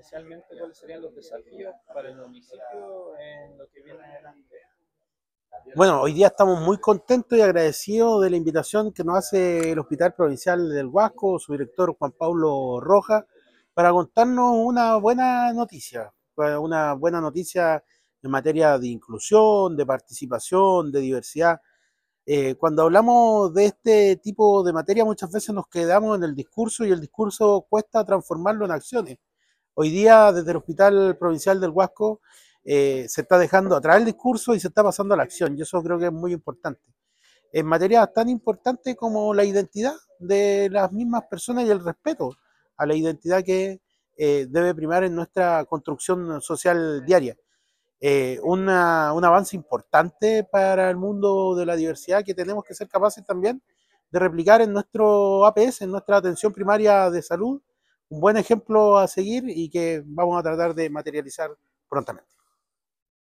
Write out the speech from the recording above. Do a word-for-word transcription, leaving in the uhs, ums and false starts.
inicialmente cuáles serían los desafíos para el municipio en lo que viene adelante. Bueno, hoy día estamos muy contentos y agradecidos de la invitación que nos hace el Hospital Provincial del Huasco, su director Juan Pablo Rojas, para contarnos una buena noticia, una buena noticia en materia de inclusión, de participación, de diversidad. Eh, cuando hablamos de este tipo de materia muchas veces nos quedamos en el discurso y el discurso cuesta transformarlo en acciones. Hoy día desde el Hospital Provincial del Huasco eh, se está dejando atrás el discurso y se está pasando a la acción y eso creo que es muy importante. En materias tan importantes como la identidad de las mismas personas y el respeto a la identidad que eh, debe primar en nuestra construcción social diaria. Eh, una, un avance importante para el mundo de la diversidad que tenemos que ser capaces también de replicar en nuestro A P S, en nuestra atención primaria de salud, un buen ejemplo a seguir y que vamos a tratar de materializar prontamente.